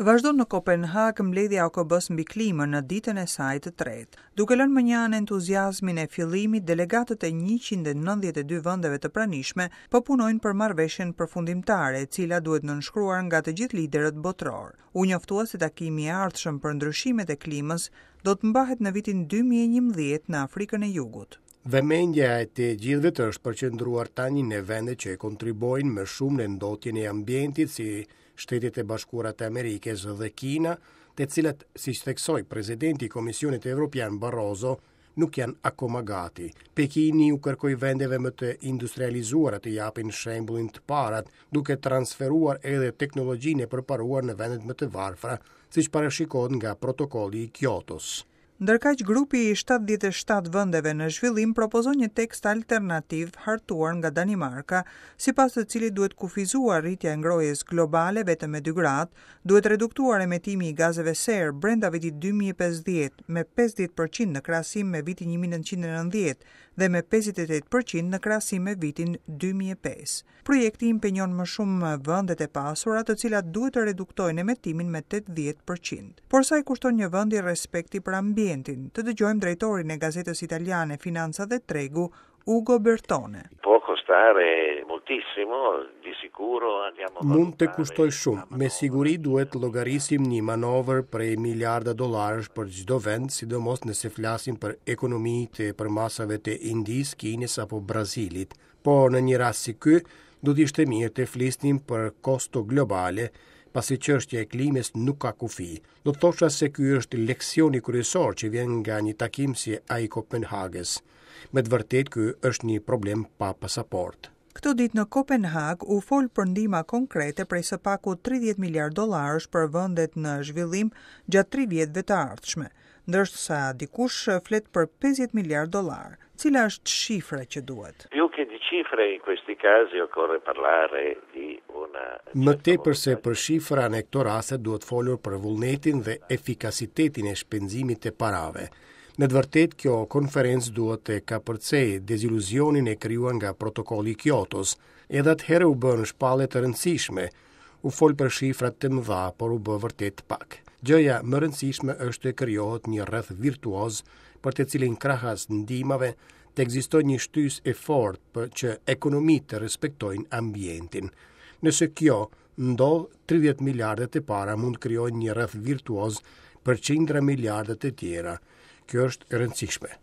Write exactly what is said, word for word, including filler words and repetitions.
Vazhdon në Kopenhag mbledhja e O K B-s mbi klimën në ditën e saj të tretë. Duke lënë më një anë entuziazmin e fillimit, delegatët e njëqind e nëntëdhjetë e dy vendeve të pranishme po punojnë për marrëveshjen përfundimtare, e cila duhet nënshkruar nga të gjithë liderët botror. U njoftua se takimi i ardhshëm për ndryshimet e klimës do të mbahet në vitin dy mijë e njëmbëdhjetë në Afrikën e Jugut. Vëmendja e të gjithëve është përqendruar tani në vende që kontribojnë më shumë në ndotjen e ambientit, si Shtetet e Bashkuara të Amerikës dhe Kina, të cilat, siç theksoi presidenti i Komisionit Evropian Barroso, nuk janë akoma gati. Pekini u kërkoi vendeve më të industrializuara të japin shembullin të parat, duke transferuar edhe teknologjinë e përparuar në vendet më të varfra, siç parashikohet nga protokolli i Kyotos. Ndërkaq grupi i shtatëdhjetë e shtatë vendeve në zhvillim propozon një tekst alternativ hartuar nga Danimarka, sipas të cilit duhet kufizuar rritja e ngrohjes globale vetëm me dy gradë, duhet reduktuar emetimi i gazeve serë brenda vitit dy mijë e pesëdhjetë me pesëdhjetë përqind në krahasim me vitin një mijë e nëntëqind e nëntëdhjetë dhe me pesëdhjetë e tetë përqind në krahasim me vitin dy mijë e pesë. Projekti impenjon më shumë vendet e pasura, të cilat duhet të reduktojnë emetimin me tetëdhjetë përqind. Por sa i kushton një vendi respekti për ambientin? Të dëgjojmë drejtorin e gazetës italiane Finanza dhe Tregu, Ugo Bertone. Può costare moltissimo, di sicuro andiamo a Mund të kushtoj shumë, me siguri duhet llogarisim një manovër prej miliarda dollarësh për çdo vend, sidomos nëse flasim për ekonomitë e përmasave të Indisë, Kinës apo Brazilit. Por në një rast si ky, do të ishte mirë të flisnim për kosto globale, pasi çështja e klimës nuk ka kufi. Do të thosha se ky është leksioni kryesor që vjen nga një takim si ai i Kopenhagës. Me të vërtet, ky është një problem pa pasaport. Këtë ditë në Kopenhag u fol për ndihma konkrete prej së paku tridhjetë miliardë dollarësh për vendet në zhvillim gjatë tre vjetëve të ardhshme, ndërsa dikush flet për pesëdhjetë miliardë dollarë. Cila është shifra që duhet? Più che di cifre in questi casi occorre parlare di una Më tepër se për shifra në këto raste duhet folur për vullnetin dhe efikasitetin e shpenzimit të parave. Në të vërtet, kjo konferencë duhet të kapërcej deziluzionin e krijuar nga protokolli Kyotos, edhe atëherë u bën shpallje të rëndësishme. U fol për shifrat të mëdha, por u bë vërtet pak. Gjëja më rëndësishme është të krijohet një rreth virtuoz për të cilin krahas ndihmave të ekzistojë një shtys e fortë për që ekonomitë të respektojnë ambientin. Nëse kjo ndodh, tridhjetë miliardë e para mund krijojnë një rreth virtuoz për qindra miliardë të tjera. Kjo është e rëndësishme.